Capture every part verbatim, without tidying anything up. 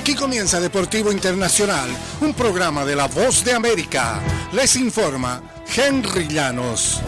Aquí comienza Deportivo Internacional, un programa de La Voz de América. Les informa Henry Llanos.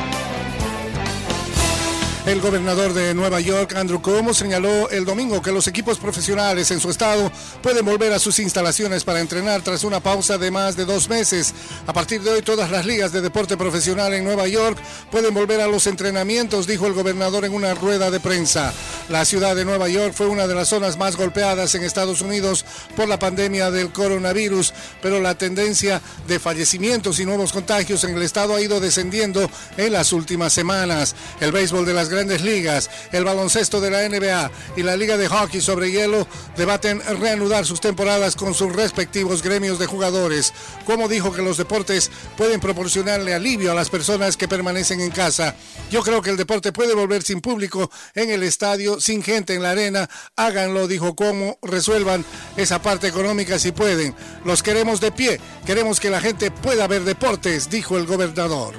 El gobernador de Nueva York, Andrew Cuomo, señaló el domingo que los equipos profesionales en su estado pueden volver a sus instalaciones para entrenar tras una pausa de más de dos meses. A partir de hoy, todas las ligas de deporte profesional en Nueva York pueden volver a los entrenamientos, dijo el gobernador en una rueda de prensa. La ciudad de Nueva York fue una de las zonas más golpeadas en Estados Unidos por la pandemia del coronavirus, pero la tendencia de fallecimientos y nuevos contagios en el estado ha ido descendiendo en las últimas semanas. El béisbol de las Grandes Ligas, el baloncesto de la N B A y la Liga de Hockey sobre Hielo debaten reanudar sus temporadas con sus respectivos gremios de jugadores. Como dijo que los deportes pueden proporcionarle alivio a las personas que permanecen en casa. Yo creo que el deporte puede volver sin público en el estadio, sin gente en la arena. Háganlo, dijo Cuomo, resuelvan esa parte económica si pueden. Los queremos de pie, queremos que la gente pueda ver deportes, dijo el gobernador.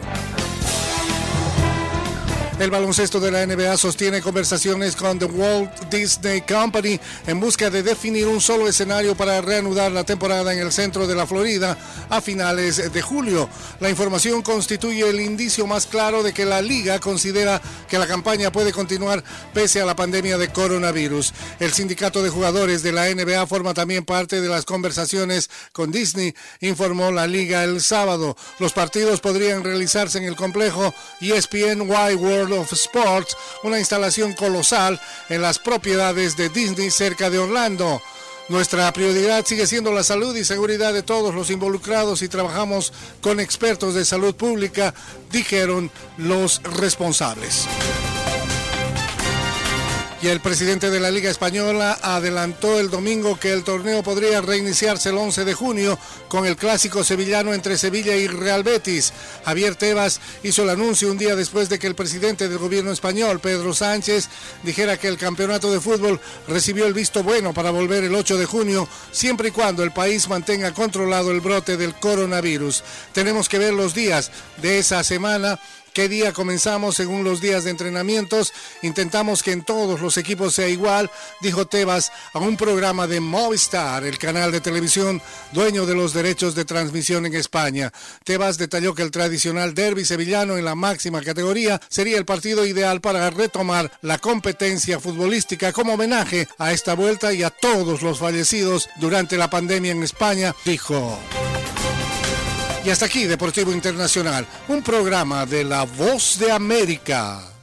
El baloncesto de la N B A sostiene conversaciones con The Walt Disney Company en busca de definir un solo escenario para reanudar la temporada en el centro de la Florida a finales de julio. La información constituye el indicio más claro de que la liga considera que la campaña puede continuar pese a la pandemia de coronavirus. El sindicato de jugadores de la N B A forma también parte de las conversaciones con Disney, informó la liga el sábado. Los partidos podrían realizarse en el complejo E S P N Wide World of Sports, una instalación colosal en las propiedades de Disney cerca de Orlando. Nuestra prioridad sigue siendo la salud y seguridad de todos los involucrados y trabajamos con expertos de salud pública, dijeron los responsables. Y el presidente de la Liga Española adelantó el domingo que el torneo podría reiniciarse el once de junio con el clásico sevillano entre Sevilla y Real Betis. Javier Tebas hizo el anuncio un día después de que el presidente del gobierno español, Pedro Sánchez, dijera que el campeonato de fútbol recibió el visto bueno para volver el ocho de junio, siempre y cuando el país mantenga controlado el brote del coronavirus. Tenemos que ver los días de esa semana. ¿Qué día comenzamos según los días de entrenamientos? Intentamos que en todos los equipos sea igual, dijo Tebas a un programa de Movistar, el canal de televisión dueño de los derechos de transmisión en España. Tebas detalló que el tradicional derbi sevillano en la máxima categoría sería el partido ideal para retomar la competencia futbolística como homenaje a esta vuelta y a todos los fallecidos durante la pandemia en España, dijo. Y hasta aquí Deportivo Internacional, un programa de La Voz de América.